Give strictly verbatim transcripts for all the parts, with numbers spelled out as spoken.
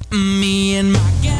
Me and my gang.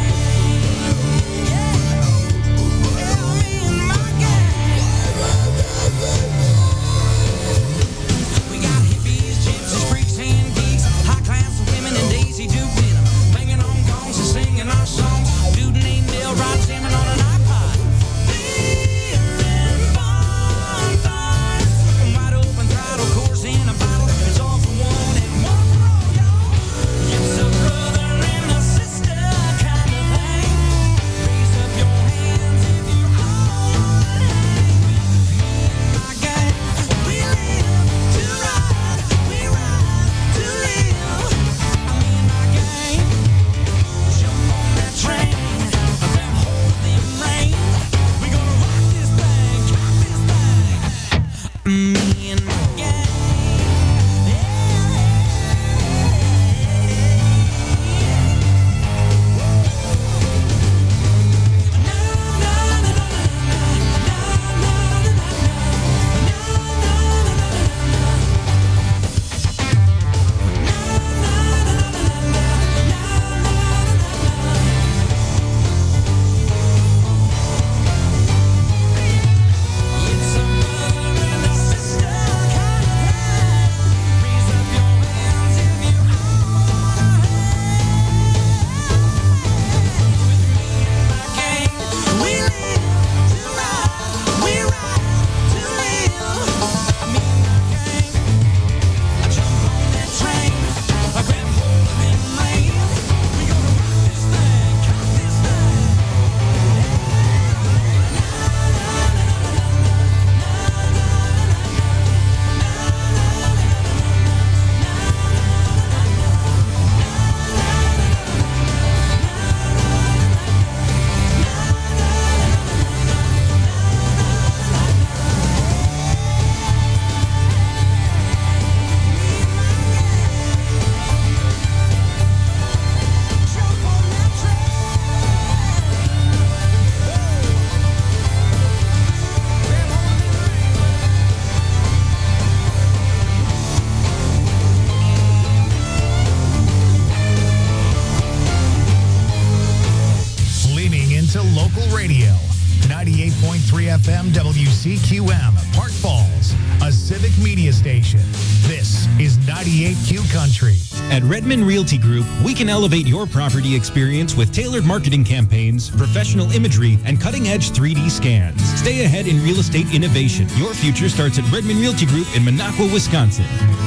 F M W C Q M, Park Falls, a civic media station. This is ninety-eight Q Country. At Redmond Realty Group, we can elevate your property experience with tailored marketing campaigns, professional imagery, and cutting-edge three D scans. Stay ahead in real estate innovation. Your future starts at Redmond Realty Group in Minocqua, Wisconsin.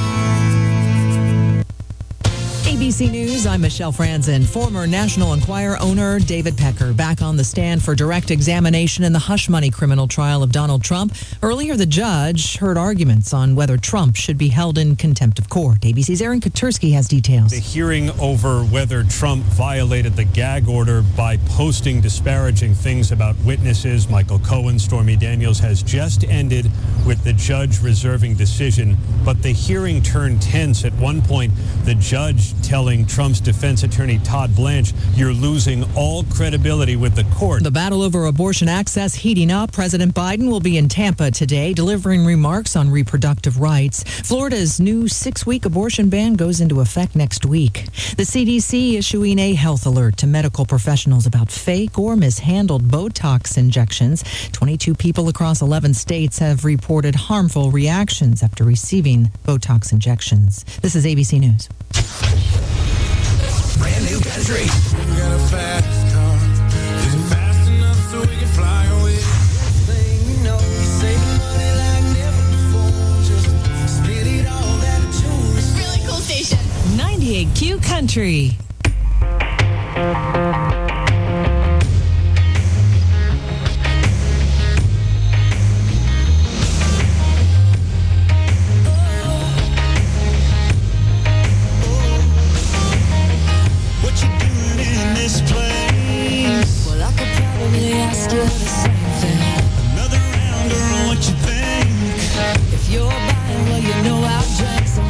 A B C News, I'm Michelle Franzen. Former National Enquirer owner David Pecker back on the stand for direct examination in the hush money criminal trial of Donald Trump. Earlier, the judge heard arguments on whether Trump should be held in contempt of court. A B C's Aaron Katursky has details. The hearing over whether Trump violated the gag order by posting disparaging things about witnesses, Michael Cohen, Stormy Daniels, has just ended with the judge reserving decision. But the hearing turned tense. At one point, the judge telling Trump's defense attorney Todd Blanche, "You're losing all credibility with the court." The battle over abortion access heating up. President Biden will be in Tampa today, delivering remarks on reproductive rights. Florida's new six-week abortion ban goes into effect next week. The C D C issuing a health alert to medical professionals about fake or mishandled Botox injections. twenty-two people across eleven states have reported harmful reactions after receiving Botox injections. This is A B C News. Brand new country. We got a fast car. Is it fast enough so we can fly away? Thing you know, you saving money like never before. Just spit it all that tune. Really cool station. ninety-eight Q Country.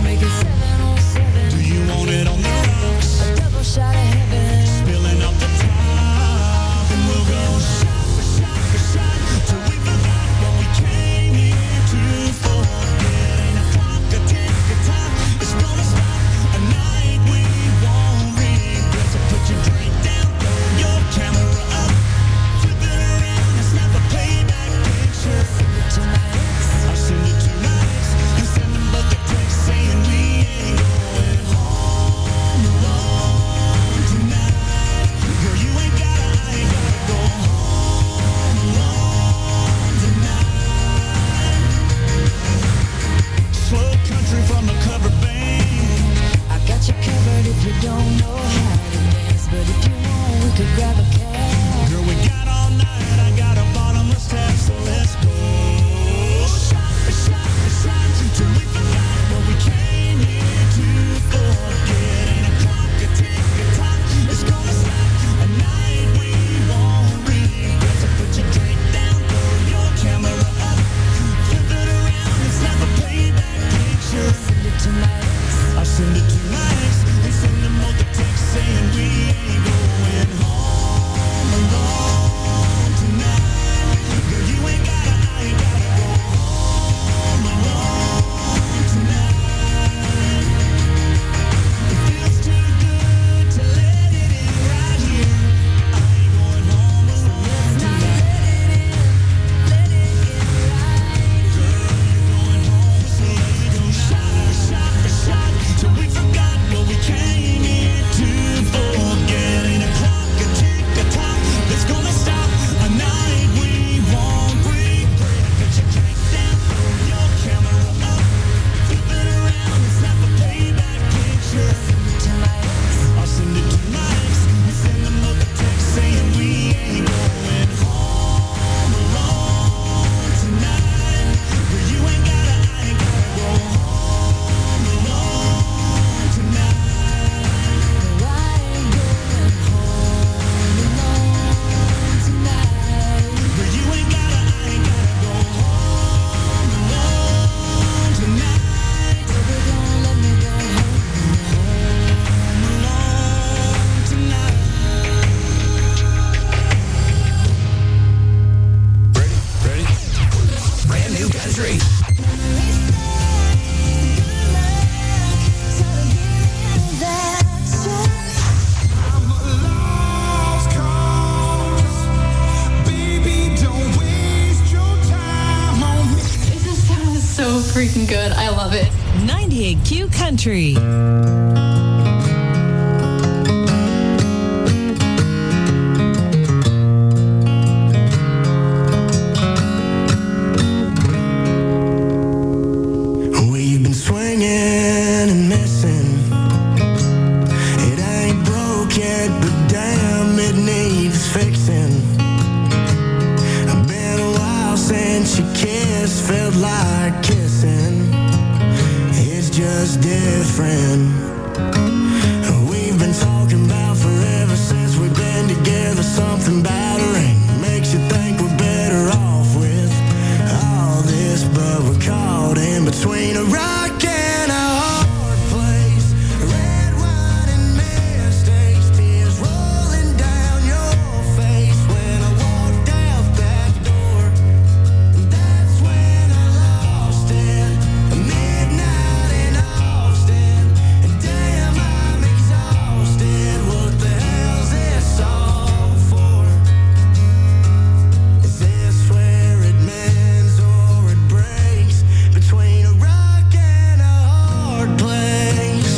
Shot of heaven, spilling off the top. freaking good. I love it. ninety-eight Q Country. We've been swinging and missing. It ain't broke yet, but damn, it needs fixing. Been a while since you kissed, felt like kissing. It's just different. We've been talking about forever since we've been together. Something battering makes you think we're better off with all this, but we're caught in between a rock and a hard place. Red wine and mistakes, tears rolling down your face. When I walked out that door, that's when I lost it. Midnight in Austin, and damn, I'm exhausted. What the hell's this all for? Is this where it mends or it breaks? Between a rock and a hard place.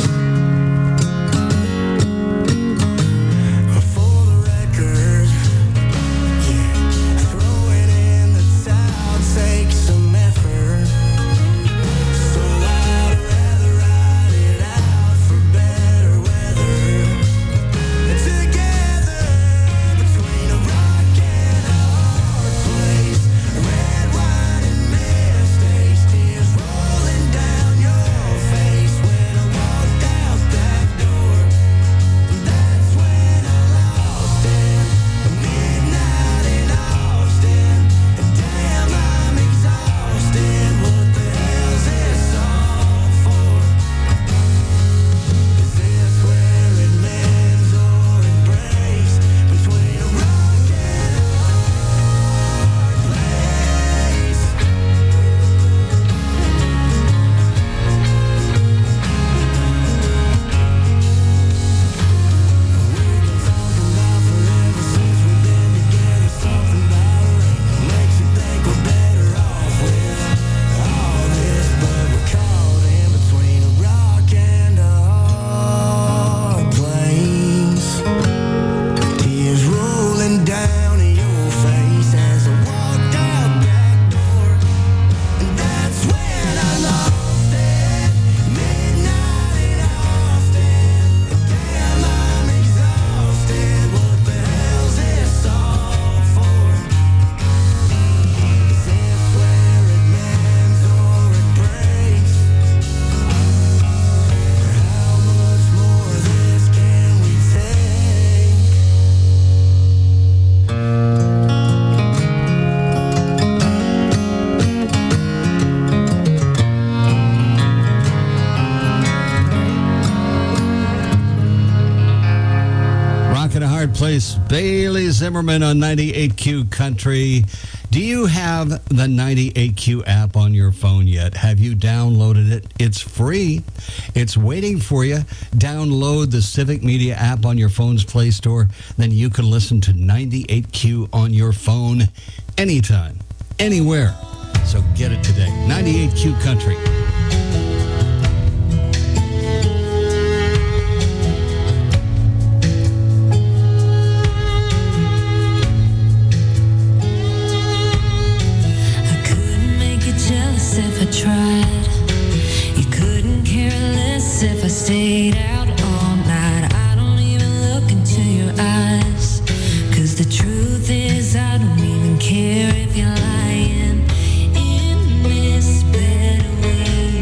For the record, yeah, throwing in the towel takes some effort. So I'd rather ride it out for better weather. Together, between a rock and a hard place. Red wine and mistakes, tears rolling down your face. When I walked out that door, that's when I lost it. Midnight in Austin, and damn, I'm exhausted. What the hell's this all for? Is this where it mends or it breaks? Between a rock and a hard place. Tears rolling down your face as I walked out that door, and that's when I lost it. Midnight in Austin, and damn, I'm exhausted. What the hell's this all for? Is this where it mends or it breaks? How much more of this can we take? Rock in a Hard Place, Bailey Zimmerman on ninety-eight Q Country. Do you have the ninety-eight Q app on your phone yet? Have you downloaded it? It's free. It's waiting for you. Download the Civic Media app on your phone's Play Store. Then you can listen to ninety-eight Q on your phone anytime, anywhere. So get it today. ninety-eight Q Country. I couldn't make you jealous if I tried. You couldn't care less if I stayed out all night. I don't even look into your eyes. 'Cause the truth is I don't even care if you're lying in this bed with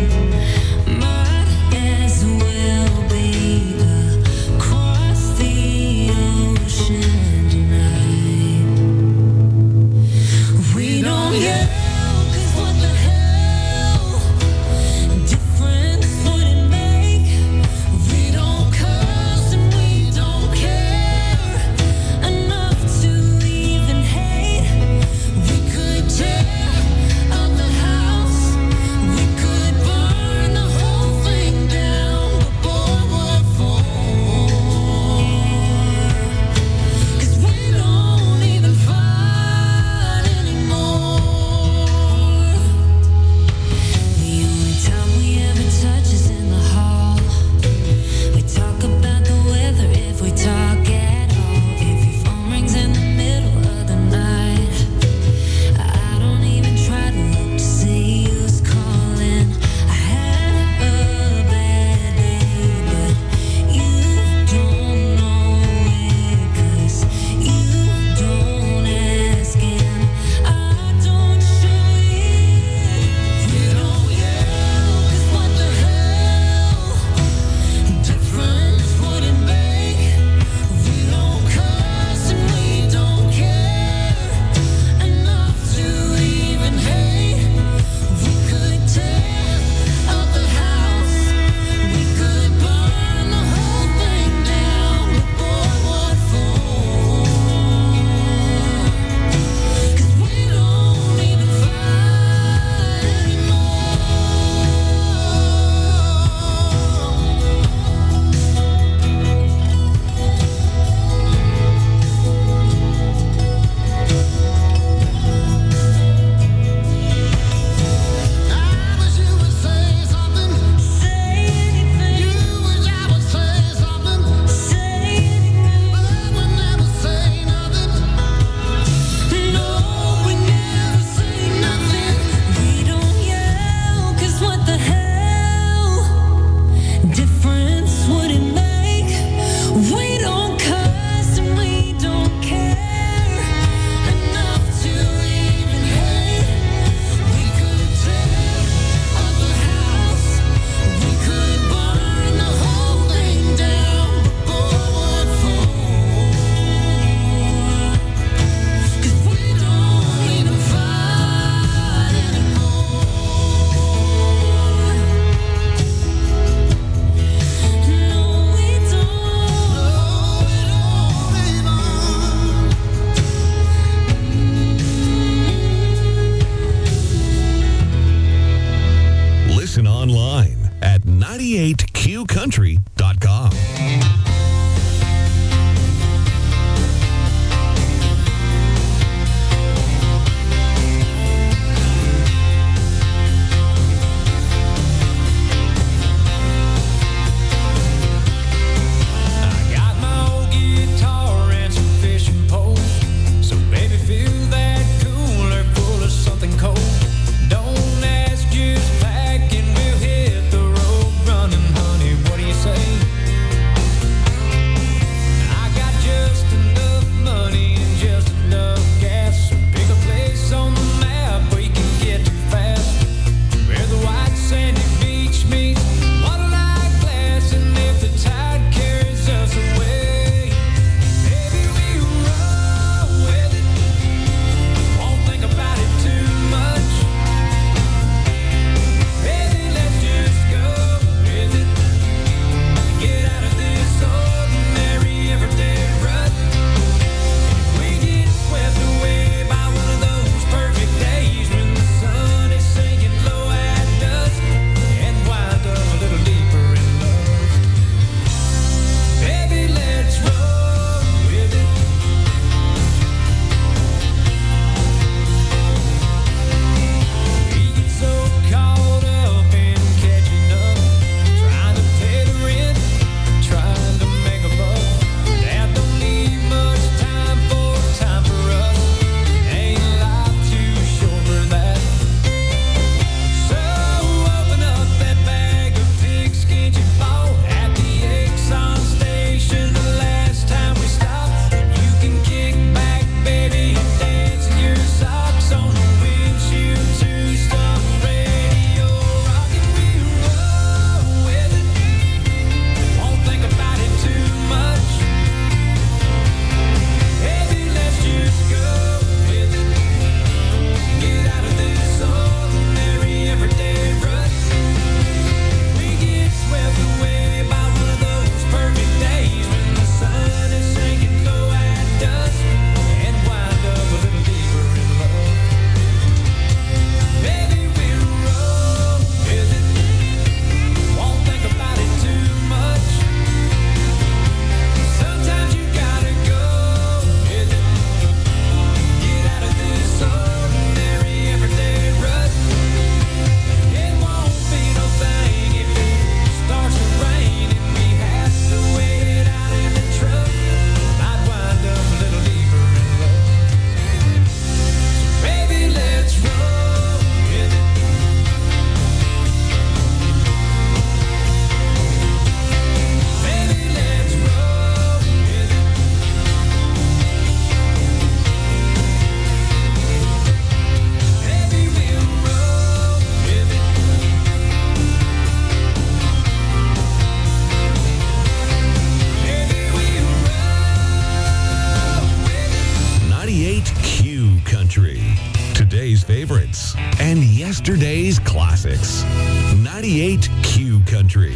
yesterday's classics. ninety-eight Q Country.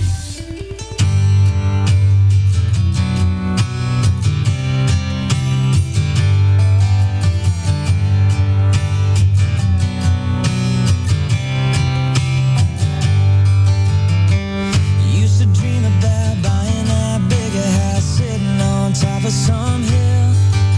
Used to dream about buying that bigger house, sitting on top of some hill,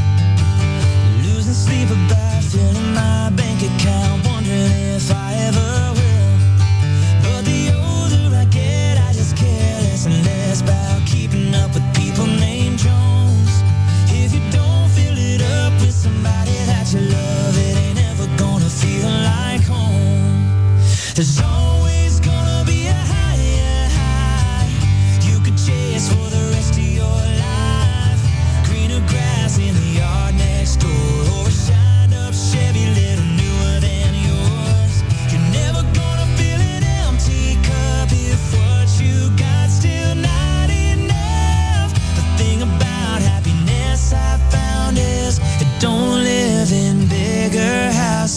losing sleep about filling my bank account, wondering if I ever will. But the older I get, I just care less and less about keeping up with people named Jones. If you don't fill it up with somebody that you love, it ain't ever gonna feel like home. There's always gonna be a higher high you could chase for the rest of your life. Greener grass in the yard next door, or a shined up Chevy little newer than yours. You're never gonna fill an empty cup if what you got still not enough. The thing about happiness I found is it don't live in bigger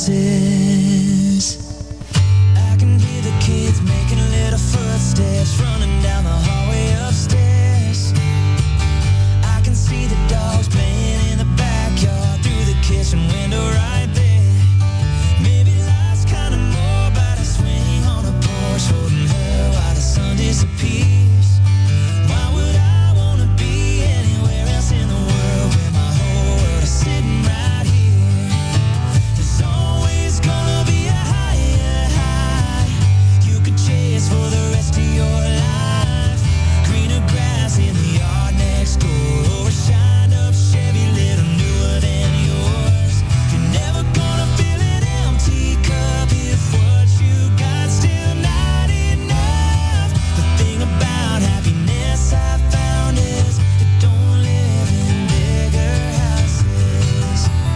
houses. I can hear the kids making little footsteps running down the hallway upstairs. I can see the dogs playing in the backyard through the kitchen window right there. Maybe life's kind of more about a swing on a porch holding her while the sun disappears. Why would I want to be anywhere else in the world where my whole world is sitting right here? There's always gonna be a higher high you could chase for the rest of your life. Greener grass in the yard next door, or a shined up Chevy little newer than yours. You're never gonna fill an empty cup if what you got still not enough. The thing about happiness I found is it don't live in bigger houses.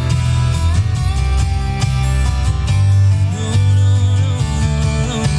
No, no, no, no, no.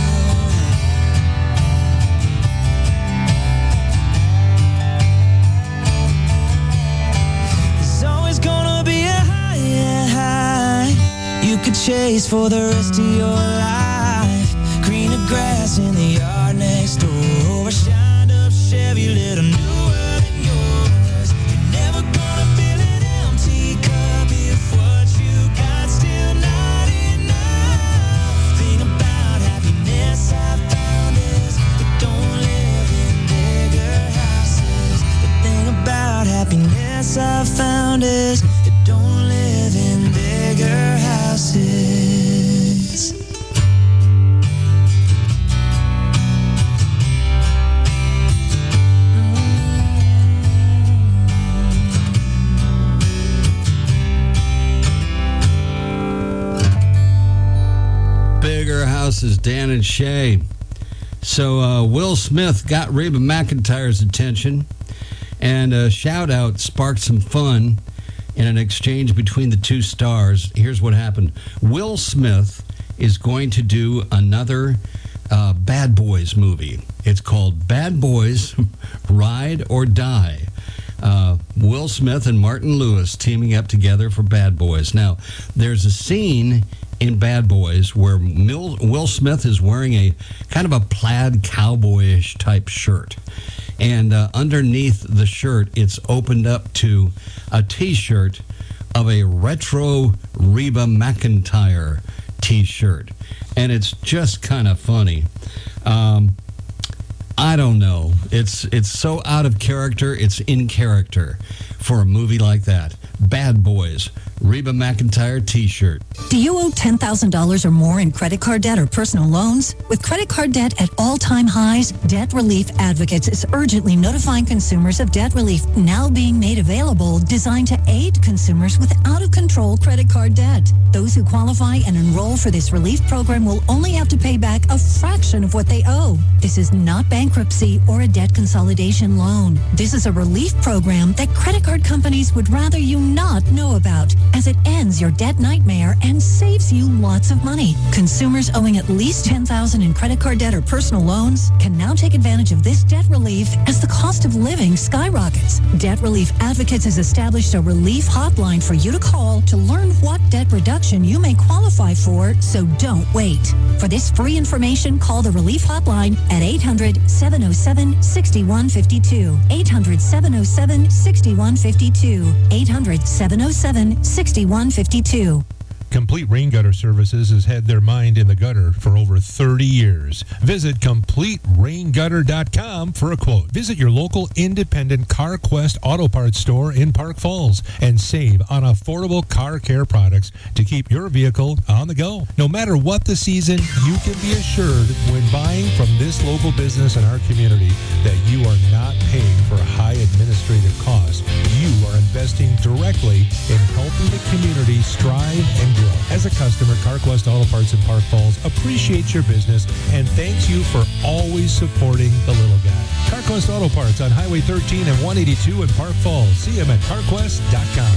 There's always gonna be a higher high you could chase for the rest of your life. Greener grass in the yard next door, or a shined up Chevy little newer than yours. You're never gonna fill an empty cup if what you got still not enough. Thing about happiness I found is it don't live in bigger houses. The thing about happiness I found is it don't live in bigger houses. Bigger houses, Dan and Shay. So uh, Will Smith got Reba McEntire's attention, and a shout out sparked some fun in an exchange between the two stars. Here's what happened. Will Smith is going to do another uh, Bad Boys movie. It's called Bad Boys Ride or Die. Uh, Will Smith and Martin Lewis teaming up together for Bad Boys. Now, there's a scene in Bad Boys where Mil- Will Smith is wearing a kind of a plaid cowboyish type shirt. And uh, underneath the shirt, it's opened up to a T-shirt of a retro Reba McEntire T-shirt. And it's just kind of funny. Um, I don't know. It's it's so out of character. It's in character for a movie like that. Bad Boys, Reba McEntire T-shirt. Do you owe ten thousand dollars or more in credit card debt or personal loans? With credit card debt at all-time highs, Debt Relief Advocates is urgently notifying consumers of debt relief now being made available, designed to aid consumers with out-of-control credit card debt. Those who qualify and enroll for this relief program will only have to pay back a fraction of what they owe. This is not bankruptcy or a debt consolidation loan. This is a relief program that credit card companies would rather you not know about, as it ends your debt nightmare and saves you lots of money. Consumers owing at least ten thousand dollars in credit card debt or personal loans can now take advantage of this debt relief as the cost of living skyrockets. Debt Relief Advocates has established a relief hotline for you to call to learn what debt reduction you may qualify for, so don't wait. For this free information, call the Relief Hotline at eight hundred, seven oh seven, six one five two. eight hundred, seven oh seven, six one five two. eight hundred, seven oh seven, six one five two. Complete Rain Gutter Services has had their mind in the gutter for over thirty years. Visit complete rain gutter dot com for a quote. Visit your local independent CarQuest Auto Parts store in Park Falls and save on affordable car care products to keep your vehicle on the go. No matter what the season, you can be assured when buying from this local business in our community that you are not paying for high administrative costs. You are investing directly in helping the community strive and grow. As a customer, CarQuest Auto Parts in Park Falls appreciates your business and thanks you for always supporting the little guy. CarQuest Auto Parts on Highway thirteen and one eighty-two in Park Falls. See them at car quest dot com.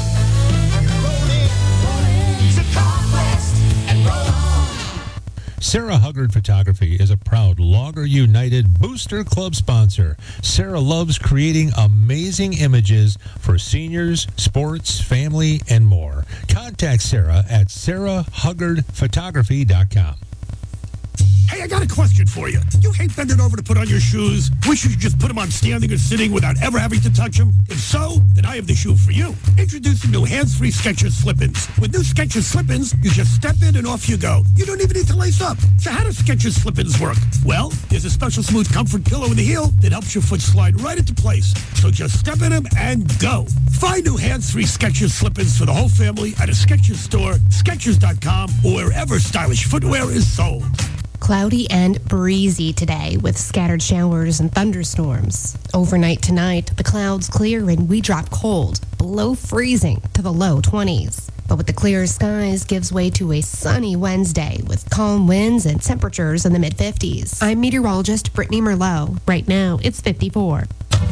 Sarah Huggard Photography is a proud Logger United Booster Club sponsor. Sarah loves creating amazing images for seniors, sports, family, and more. Contact Sarah at sarah huggard photography dot com. Hey, I got a question for you. You hate bending over to put on your shoes? Wish you could just put them on standing or sitting without ever having to touch them? If so, then I have the shoe for you. Introducing new hands-free Skechers Slip-ins. With new Skechers Slip-ins, you just step in and off you go. You don't even need to lace up. So how do Skechers Slip-ins work? Well, there's a special smooth comfort pillow in the heel that helps your foot slide right into place. So just step in them and go. Find new hands-free Skechers Slip-ins for the whole family at a Skechers store, skechers dot com, or wherever stylish footwear is sold. Cloudy and breezy today with scattered showers and thunderstorms. Overnight tonight, the clouds clear and we drop cold, below freezing to the low twenties. But with the clear skies gives way to a sunny Wednesday with calm winds and temperatures in the mid fifties. I'm meteorologist Brittany Merlot. Right now, it's fifty-four.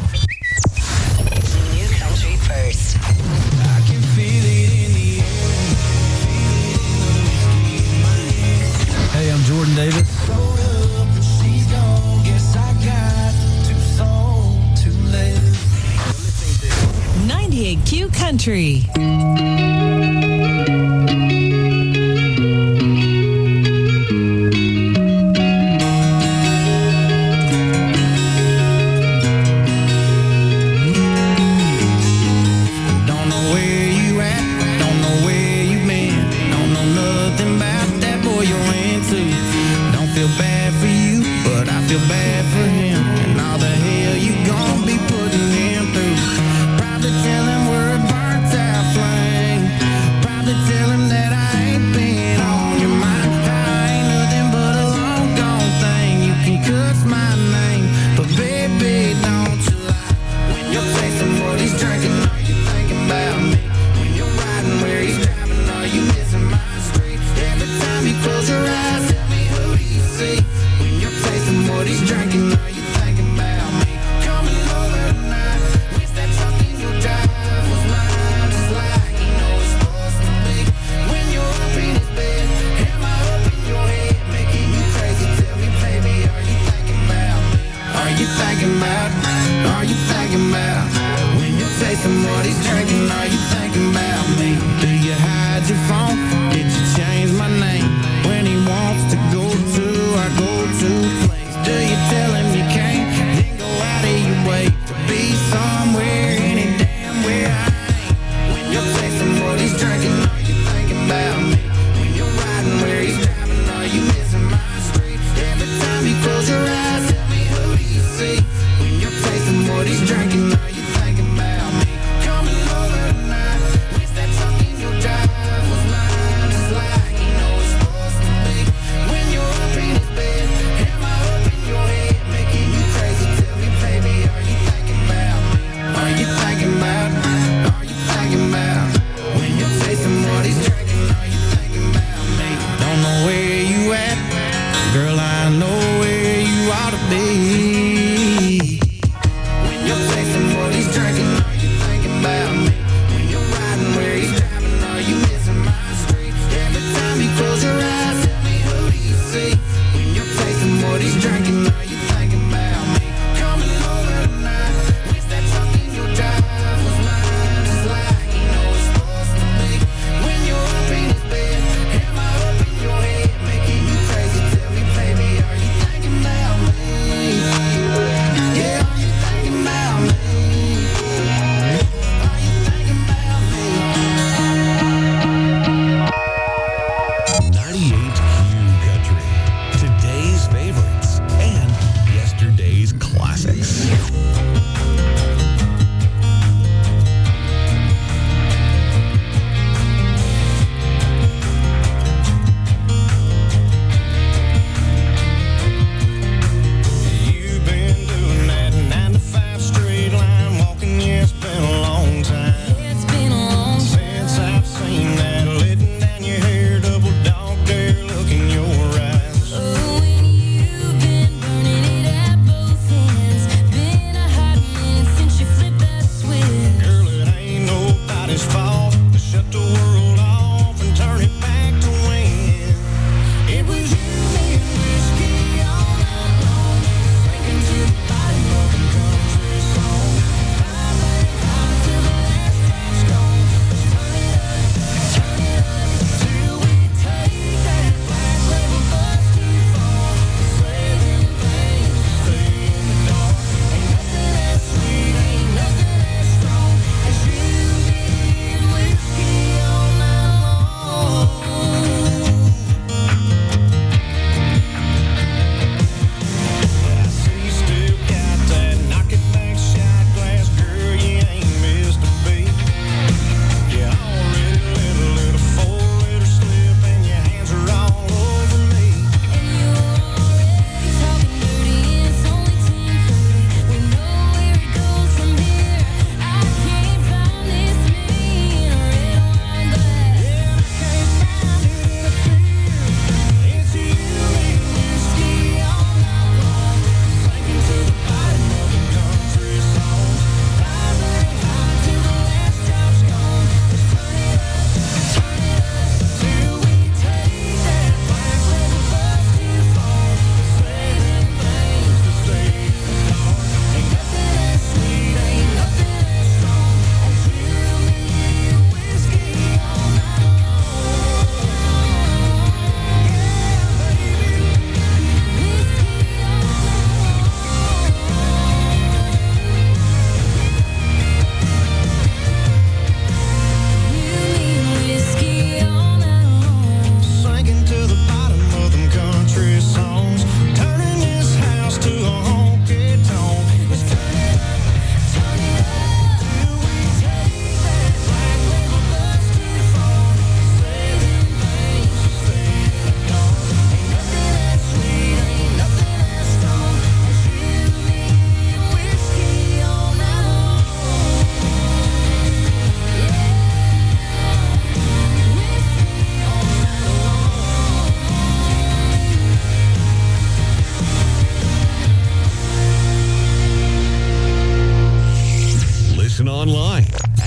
New country first. I can feel it in the air. Hey, I'm Jordan Davis. ninety-eight Q Country.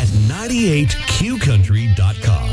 at ninety-eight q country dot com.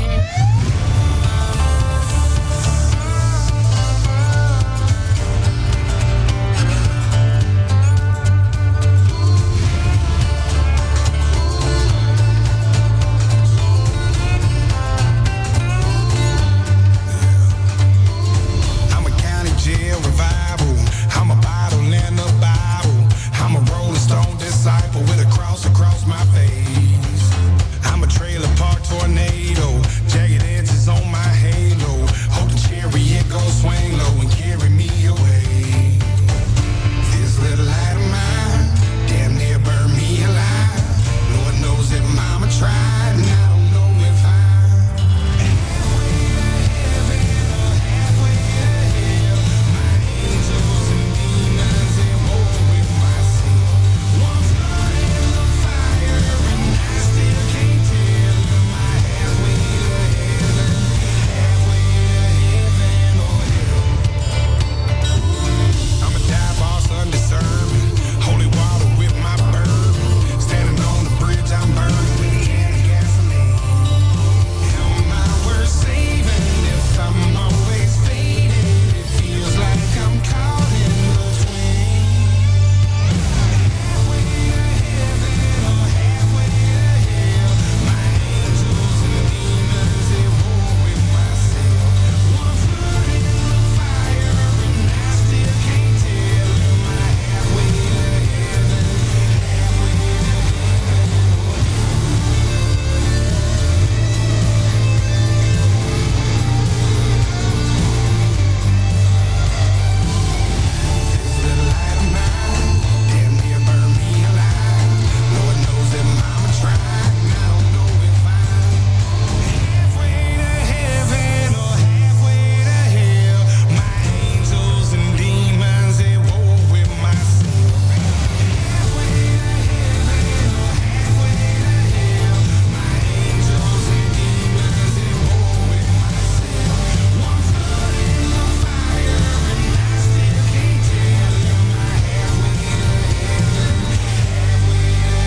I'm a county jail revival. I'm a bottle and a Bible. I'm a rolling stone disciple with a cross across my face. I'm a trailer park tornado. Jagged edges on my halo. Hold the chariot, go swing low and carry me away. This little light of mine damn near burned me alive. Lord knows that mama tried, and I don't know if I I'm a dive boss undiscerning. Holy water with my bourbon. Standing on the bridge, I'm burning with a can of gasoline. Am I worth saving if I'm always fading? It feels like I'm caught in between. Halfway to heaven or halfway to hell. My angels and demons at war with myself. One foot in the fire and I still can't tell. Am I halfway to heaven? Halfway to This little light of mine damn near burned me alive. Lord knows that mama tried, and I don't know if I'm halfway to heaven or halfway to hell. My angels and demons at war with myself. Halfway to heaven or halfway to hell. My angels and demons at war with myself. One foot in the fire and I still can't tell. Am I halfway to heaven? Halfway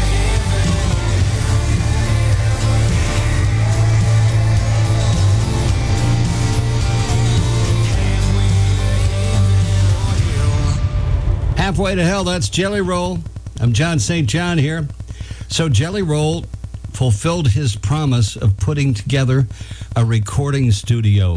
Halfway to Hell, that's Jelly Roll. I'm John Saint John here. So Jelly Roll fulfilled his promise of putting together a recording studio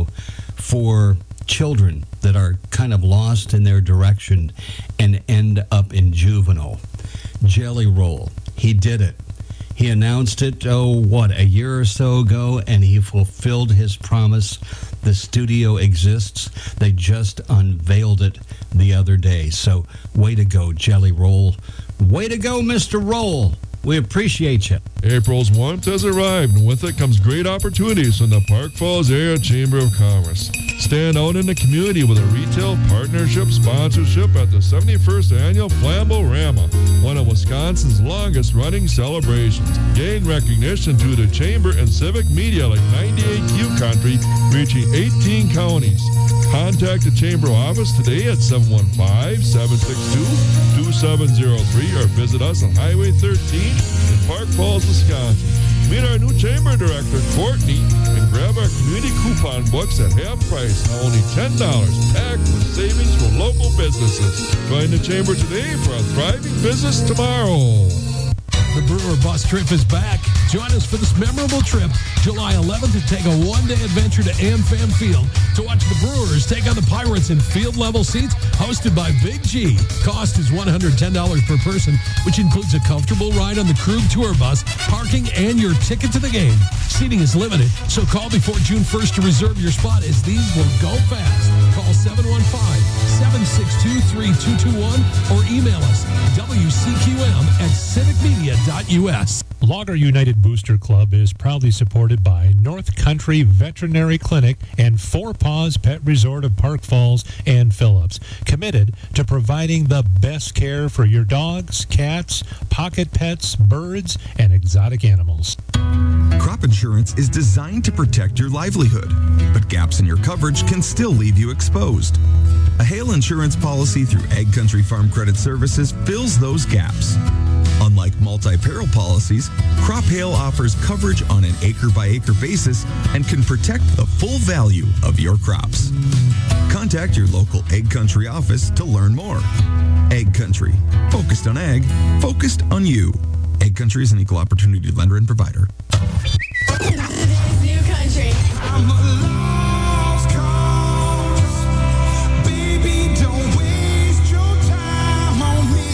for children that are kind of lost in their direction and end up in juvenile. Jelly Roll, he did it. He announced it, oh, what, a year or so ago, and he fulfilled his promise. The studio exists. They just unveiled it the other day. So, way to go, Jelly Roll. Way to go, Mister Roll. We appreciate you. April's warmth has arrived, and with it comes great opportunities from the Park Falls Area Chamber of Commerce. Stand out in the community with a retail partnership sponsorship at the seventy-first Annual Flambo-Rama, one of Wisconsin's longest-running celebrations. Gain recognition to the Chamber and civic media like ninety-eight Q Country, reaching eighteen counties. Contact the Chamber office today at seven one five, seven six two, two seven zero three or visit us on Highway thirteen in Park Falls, Wisconsin. Meet our new Chamber Director, Courtney, and grab our community coupon books at half price, now only ten dollars, packed with savings for local businesses. Join the Chamber today for a thriving business tomorrow. The Brewer Bus Trip is back. Join us for this memorable trip, July eleventh, to take a one-day adventure to AmFam Field to watch the Brewers take on the Pirates in field-level seats hosted by Big G. Cost is one hundred ten dollars per person, which includes a comfortable ride on the Krug Tour Bus, parking, and your ticket to the game. Seating is limited, so call before June first to reserve your spot, as these will go fast. Call seven one five, seven six two, three two two one or email us W C Q M at civic media dot U S. Logger United Booster Club is proudly supported by North Country Veterinary Clinic and Four Paws Pet Resort of Park Falls and Phillips, committed to providing the best care for your dogs, cats, pocket pets, birds, and exotic animals. Crop insurance is designed to protect your livelihood, but gaps in your coverage can still leave you exposed. A hail insurance policy through Ag Country Farm Credit Services fills those gaps. Unlike multi-peril policies, Crop Hail offers coverage on an acre-by-acre basis and can protect the full value of your crops. Contact your local Ag Country office to learn more. Ag Country, focused on ag, focused on you. Ag Country is an equal opportunity lender and provider. New country. I'm a lost cause. Baby, don't waste your time on me.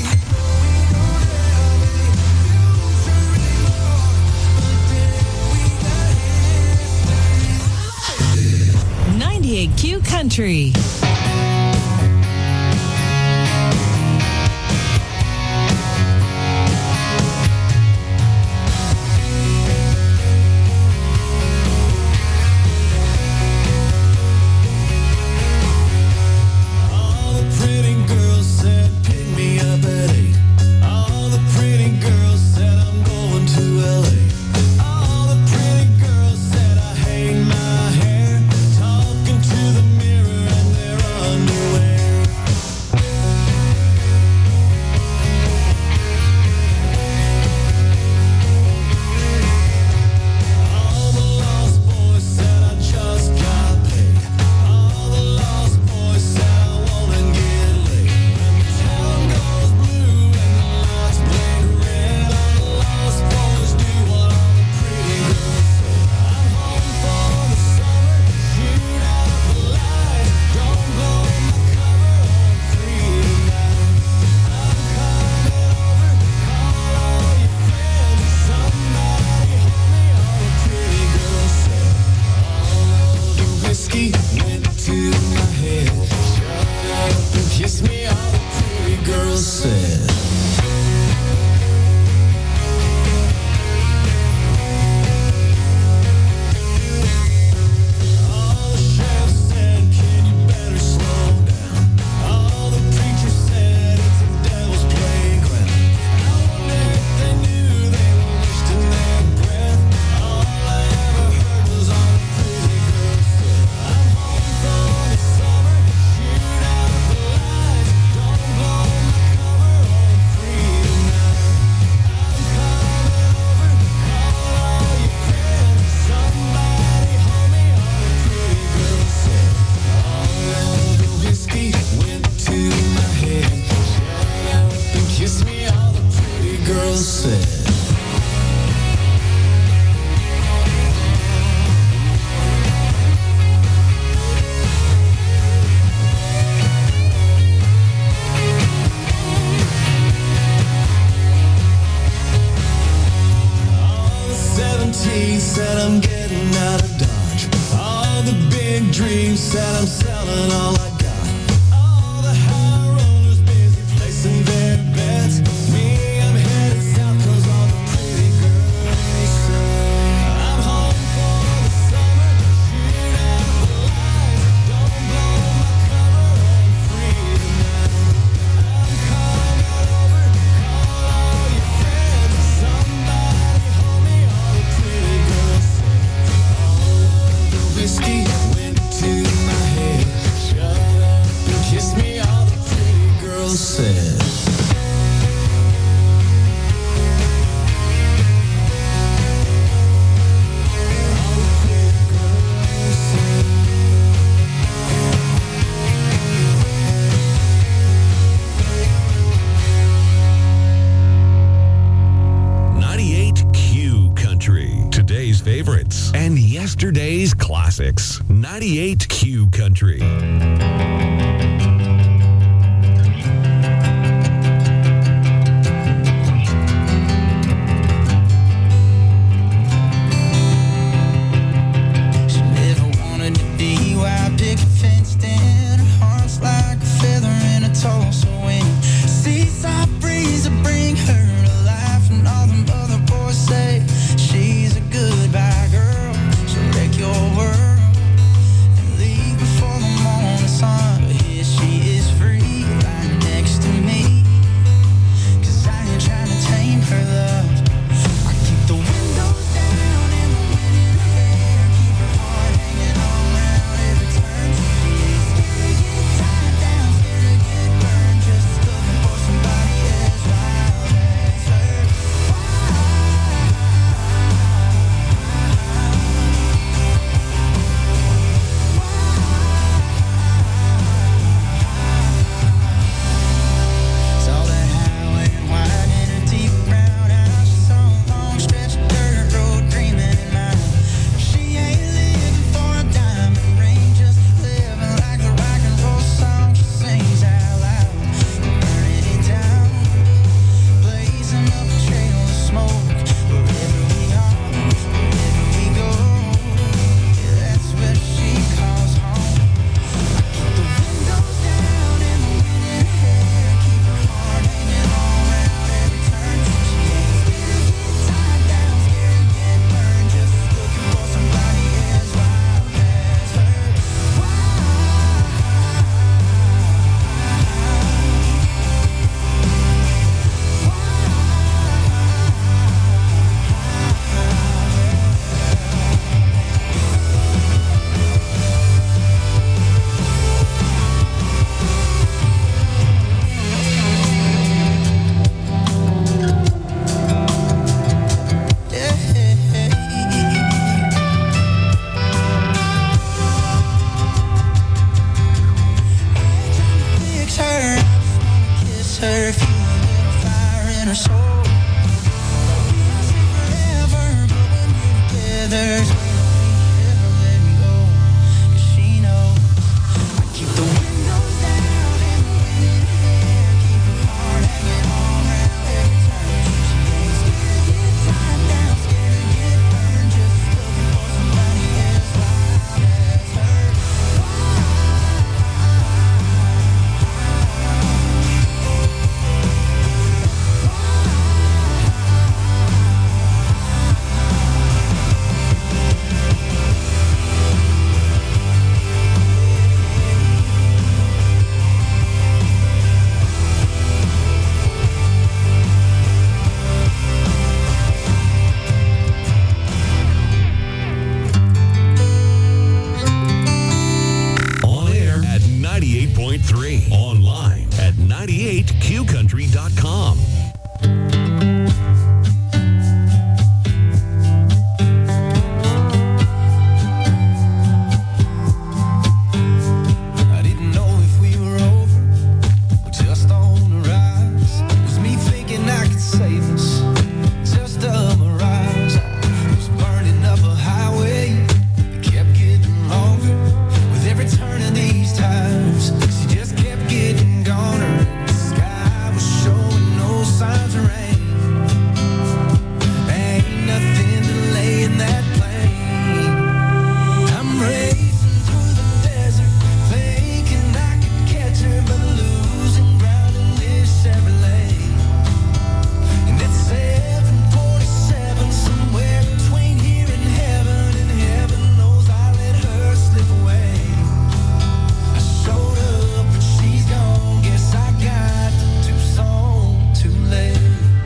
ninety-eight Q Country. Yesterday's classics. ninety-eight Q Country. Your world and leave before the morning sun. But here she there's no never let me go, 'cause she knows I keep the windows down and the wind in her hair, keep her heart hanging all around every turn. She ain't scared to get tied down, scared to get burned, just looking for somebody as wild as her. On air at ninety-eight point three. Online at ninety-eight q country dot com. I didn't know if we were over or just on the rise. Was me thinking I could save us, just a mirage. I was burning up a highway that kept getting longer with every turn of these times. She just kept getting goner. The sky was showing no signs of rain. Ain't nothing delaying that plane. I'm racing through the desert, thinking I could catch her, but losing ground in this Chevrolet. And it's seven forty-seven, somewhere between here and heaven, and heaven knows I let her slip away. I showed up and she's gone, guess I got to Tucson too late.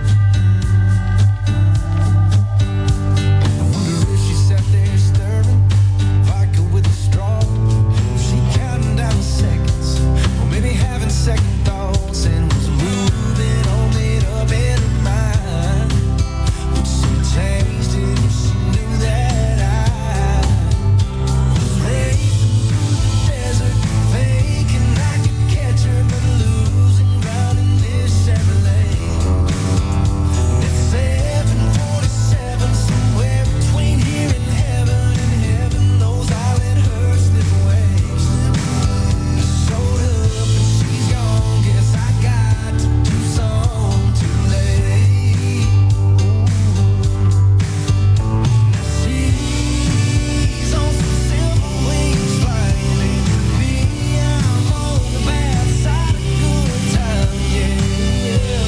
I wonder if she sat there stirring vodka with a straw, if she counting down the seconds, or maybe having second thoughts, and was moving all made up in her mind. Would she changed it if she knew that I was racing through the desert, thinking I could catch her, but losing ground in this Chevrolet. And it's seven forty-seven, somewhere between here and heaven, and heaven knows I let her slip away. I showed up and she's gone, guess I got to Tucson too late. Now she's on some silver wings flying, and me, I'm on the bad side of good time, yeah.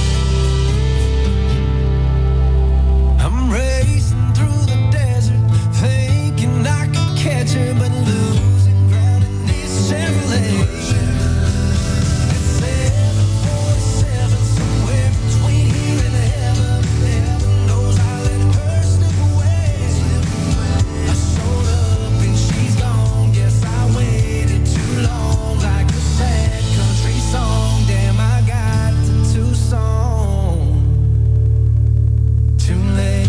I'm racing through the desert, thinking I could catch her, but losing ground in this Chevrolet. It's seven forty-seven, somewhere between here and heaven. Heaven knows I let her slip away. I showed up and she's gone. Guess I waited too long, like a sad country song. Damn, I got to Tucson too late.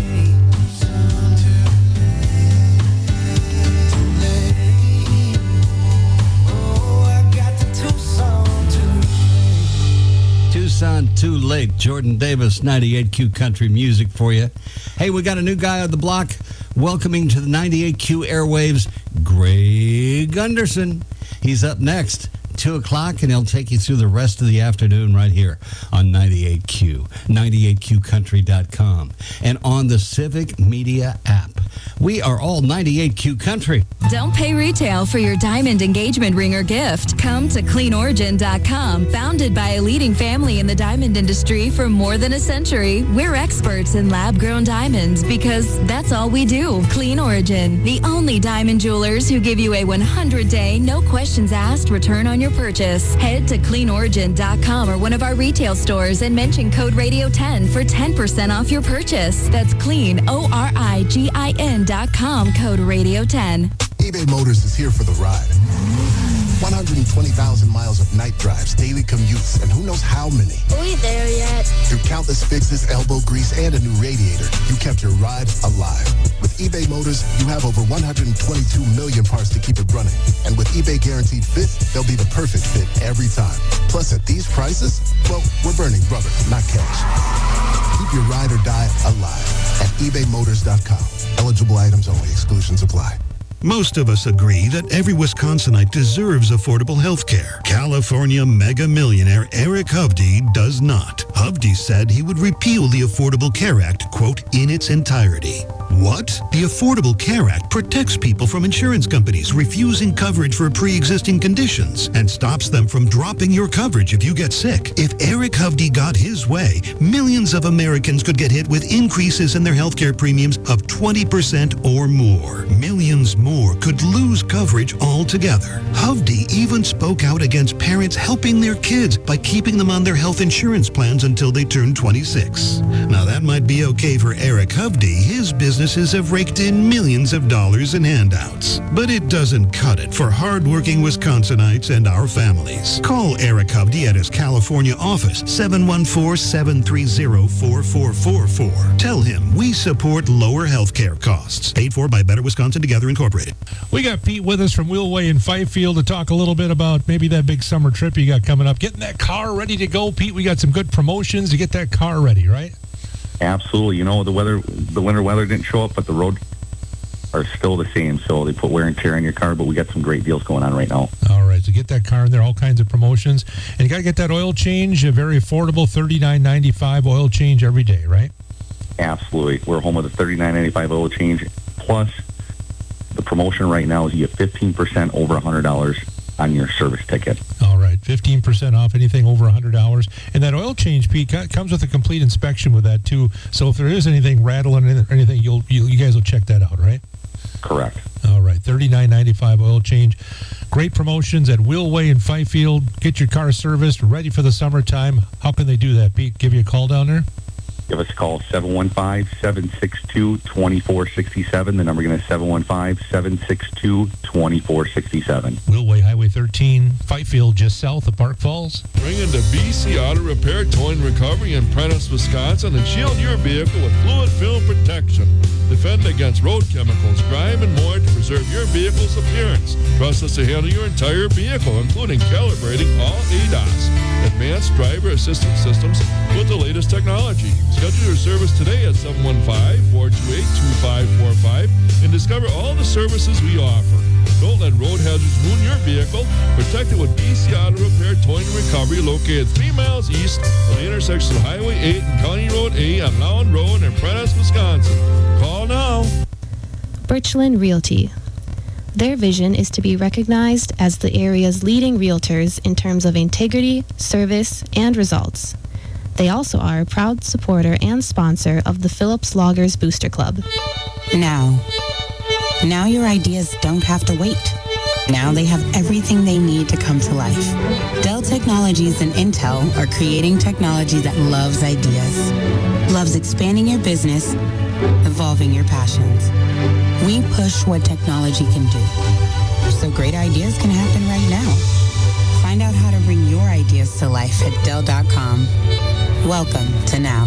Too late. Oh, I got to Tucson too late. Tucson Too Late. Jordan Davis, ninety-eight Q Country Music for you. Hey, we got a new guy on the block welcoming to the ninety-eight Q airwaves, Greg Gunderson. He's up next, two o'clock, and he'll take you through the rest of the afternoon right here on ninety-eight Q, ninety-eight q country dot com, and on the Civic Media app. We are all ninety-eight Q Country. Don't pay retail for your diamond engagement ring or gift. Come to clean origin dot com. Founded by a leading family in the diamond industry for more than a century, we're experts in lab-grown diamonds because that's all we do. Clean Origin, the only diamond jewelers who give you a one hundred day, no questions asked return on your purchase. Head to clean origin dot com or one of our retail stores and mention code radio ten for ten percent off your purchase. That's clean, O R I G I N dot com, code radio ten. eBay Motors is here for the ride. one hundred twenty thousand miles of night drives, daily commutes, and who knows how many. Are we there yet? Through countless fixes, elbow grease, and a new radiator, you kept your ride alive. With eBay Motors, you have over one hundred twenty-two million parts to keep it running. And with eBay Guaranteed Fit, they'll be the perfect fit every time. Plus, at these prices, well, we're burning rubber, not cash. Keep your ride or die alive at ebay motors dot com. Eligible items only. Exclusions apply. Most of us agree that every Wisconsinite deserves affordable health care. California mega millionaire Eric Hovde does not. Hovde said he would repeal the Affordable Care Act, quote, in its entirety. What? The Affordable Care Act protects people from insurance companies refusing coverage for pre-existing conditions and stops them from dropping your coverage if you get sick. If Eric Hovde got his way, millions of Americans could get hit with increases in their health care premiums of twenty percent or more. Millions more could lose coverage altogether. Hovde even spoke out against parents helping their kids by keeping them on their health insurance plans until they turn twenty-six. Now that might be okay for Eric Hovde. His businesses have raked in millions of dollars in handouts. But it doesn't cut it for hardworking Wisconsinites and our families. Call Eric Hovde at his California office, seven one four, seven three zero, four four four four. Tell him we support lower health care costs. Paid for by Better Wisconsin Together Incorporated. We got Pete with us from Wheelway in Fifield to talk a little bit about maybe that big summer trip you got coming up. Getting that car ready to go, Pete. We got some good promotions to get that car ready, right? Absolutely. You know, the weather, the winter weather didn't show up, but the roads are still the same. So they put wear and tear on your car, but we got some great deals going on right now. All right. So get that car in there, all kinds of promotions. And you got to get that oil change, a very affordable thirty-nine ninety-five oil change every day, right? Absolutely. We're home with a thirty-nine ninety-five oil change. Plus, the promotion right now is you get fifteen percent over one hundred dollars on your service ticket. All right, fifteen percent off anything over one hundred dollars. And that oil change, Pete, comes with a complete inspection with that, too. So if there is anything rattling or anything, you'll, you, you guys will check that out, right? Correct. All right, thirty-nine ninety-five oil change. Great promotions at Wheelway in Fifield. Get your car serviced, ready for the summertime. How can they do that, Pete? Give you a call down there? Give us a call, seven one five, seven six two, two four six seven. The number again is seven one five, seven six two, two four six seven. Wheelway Highway thirteen, Fifield, just south of Park Falls. Bring in the B C Auto Repair, Tow and Recovery in Prentice, Wisconsin, and shield your vehicle with fluid film protection. Defend against road chemicals, grime, and more to preserve your vehicle's appearance. Trust us to handle your entire vehicle, including calibrating all A D A S, advanced driver assistance systems with the latest technology. Schedule your service today at seven one five, four two eight, two five four five and discover all the services we offer. Don't let road hazards ruin your vehicle. Protect it with B C Auto Repair, Towing and Recovery, located three miles east of the intersection of Highway eight and County Road A on Lown Road in Prentice, Wisconsin. Call now. Birchland Realty. Their vision is to be recognized as the area's leading realtors in terms of integrity, service, and results. They also are a proud supporter and sponsor of the Phillips Loggers Booster Club. Now. Now your ideas don't have to wait. Now they have everything they need to come to life. Dell Technologies and Intel are creating technology that loves ideas, loves expanding your business, evolving your passions. We push what technology can do, so great ideas can happen right now. Find out how to bring your ideas to life at Dell dot com. Welcome to Now.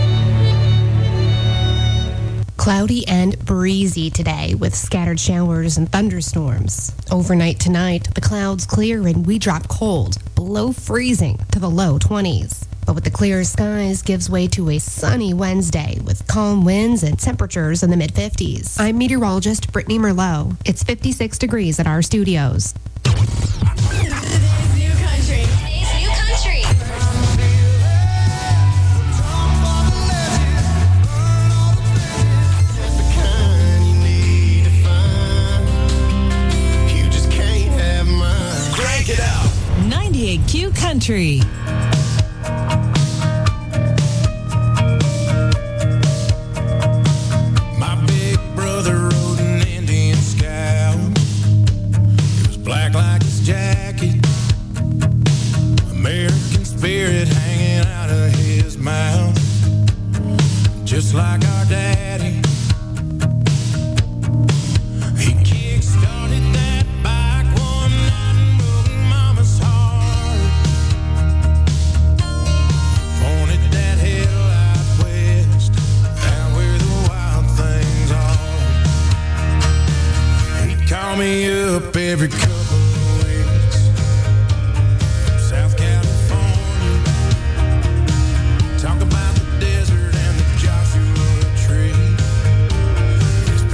Cloudy and breezy today with scattered showers and thunderstorms. Overnight tonight, the clouds clear and we drop cold, below freezing to the low twenties. But with the clearer skies gives way to a sunny Wednesday with calm winds and temperatures in the mid fifties. I'm meteorologist Brittany Merlot. It's fifty-six degrees at our studios. New country. Today's new country. ninety-eight Q Country. My big brother rode an Indian Scout. It was black like his jacket. American spirit hanging out of his mouth. Just like our daddy. He kick-started that bike one night and broke Mama's heart. Pointed that hill out west, down where the wild things are. He'd call me up every couple of weeks from South California. Talk about the desert and the Joshua tree. His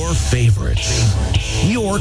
your favorites. Your